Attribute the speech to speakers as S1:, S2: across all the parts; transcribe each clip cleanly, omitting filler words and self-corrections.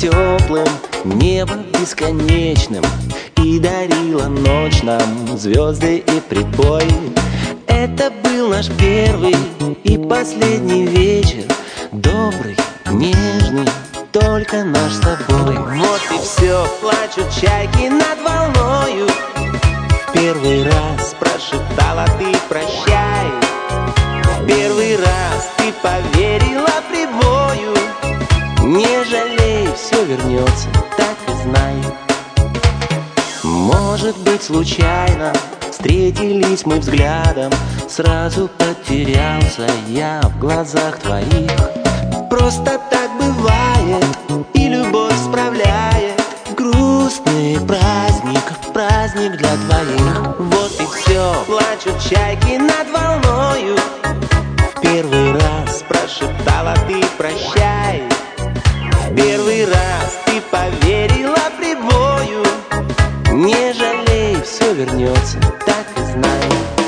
S1: теплым, небо бесконечным, и дарила ночь нам звезды и прибой. Это был наш первый и последний вечер, добрый, нежный, только наш с тобой. Вот и все, плачут чайки над волною. В первый раз прошептала ты прощай. В первый раз ты поверила прибою. Не жалей, все вернется, так и знай. Может быть, случайно встретились мы взглядом, сразу потерялся я в глазах твоих. Просто так бывает, и любовь справляет грустный праздник, праздник для двоих. Вот и все, плачут чайки над волною. В первый раз прошептала ты прощай. В первый раз ты поверила прибою. Не жалей, все вернется, так и знай.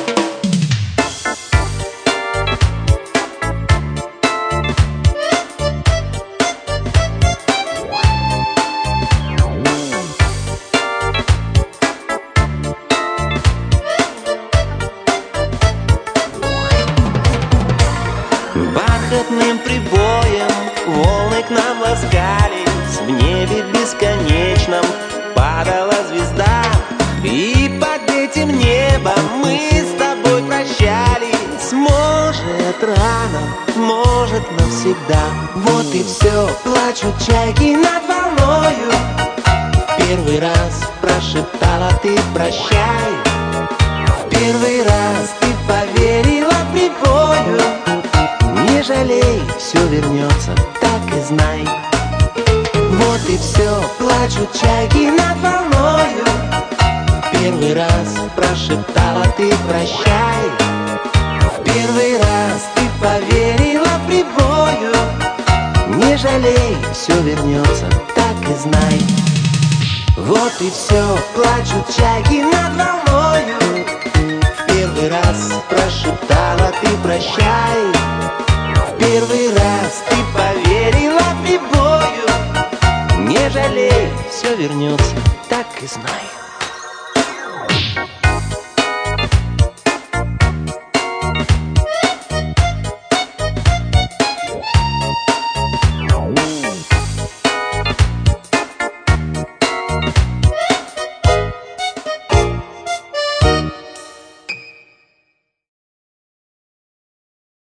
S1: Бархатным прибоем волны к нам ласкались, в небе бесконечном падала звезда, и под этим небом мы с тобой прощались. Может, рано, может, навсегда. Вот и все, плачут чайки над волною. В первый раз прошептала ты прощай. В первый раз ты поверила прибою. Не жалей, все вернется, так и знай. Вот и все, плачут чайки над волною. В первый раз прошептала ты прощай. В первый раз ты поверила прибою. Не жалей, все вернется, так и знай. Вот и все, плачут чайки над волною. В первый раз прошептала ты прощай. В первый раз ты поверила прибою. Не жалей, все вернется, так и знай.